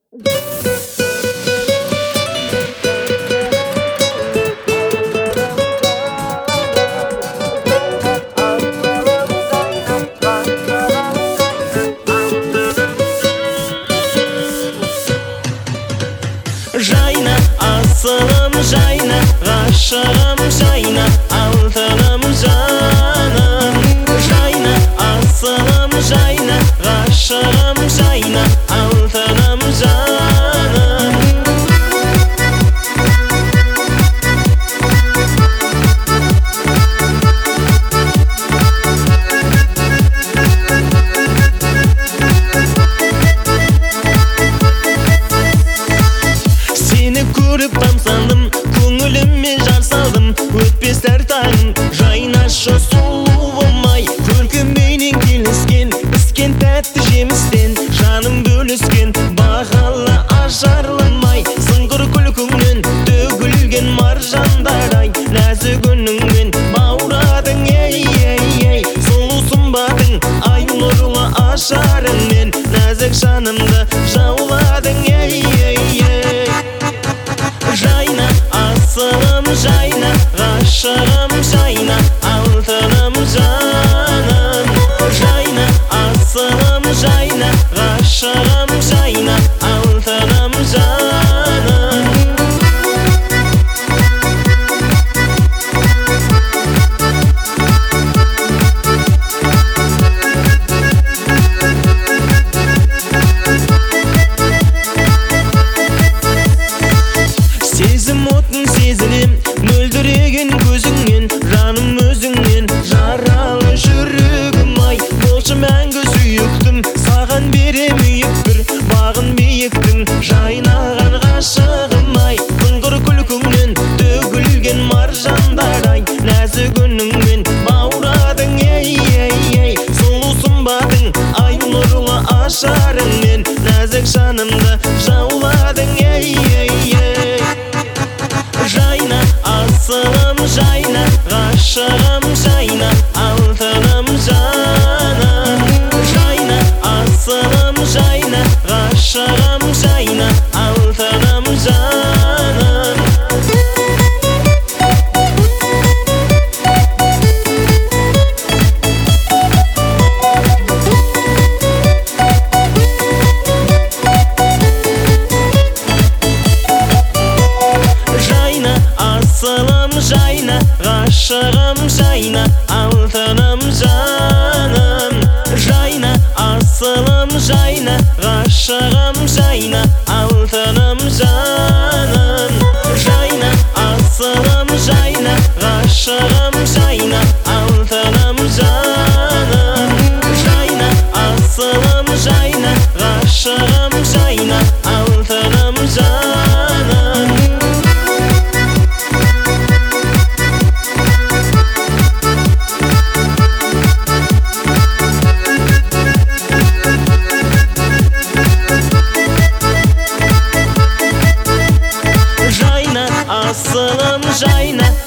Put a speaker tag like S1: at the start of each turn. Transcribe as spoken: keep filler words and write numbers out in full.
S1: Жайна, асылым жайна, ғашығым жайна, алтыным жаным. Жайна, асылым жайна, ғашығым жайна, алтыным жаным. Seni көріп тамсандым, көңіліме жар салдым, өтпестер таңым, жайнашы сұлуым-ай. Көркімменен келіскен, піскен тәтті жемістен, жаным бөліскен, бағалы ажарлым-ай. Сыңғыр күлкіңнен төгілген маржандар-ай, нәзік үніңмен баурадың, ей-ей-ей. Сұлусың батың, ай нұрлы ажарыңмен, нәзік жанымды жауладың, ей-ей-ей. Жайна, асылым жайна, ғашығым жайна, алтыным жаным. Жайна, асылым жайна, ғашығым жайна, алтыным жаным. Сезім отын сезілем, мөлдіреген көзіңнен, жаным өзіңнен, жаралы жүрегім-ай. Болшы мәңгі сүйіктім, саған берем үйіп бір бағын биіктің, жайнаған ғашығым-ай. Сыңғыр күлкіңнен төгілген маржандар-ай, нәзік үніңмен баурадың, ей-ей-ей. Сұлусың батың, ай нұрлы ажарыңмен, нәзік жанымды жауладың, ей-ей-ей. Жайна, асылым жайна, ғашығым жайна, алтыным жаным. Жайна, асылым жайна, ғашығым жайна, алтыным жаным. Жайна, асылым жайна, ғашығым жайна, алтыным жаным. Жайна, асылым жайна, ғашығым жайна, алтыным жаным. Жайна, асылым жайна, ғашығым жайна, алтыным жаным. Жайна, асылым жайна, ғашығым жайна, алтыным жаным. Жайна, асылым жайна,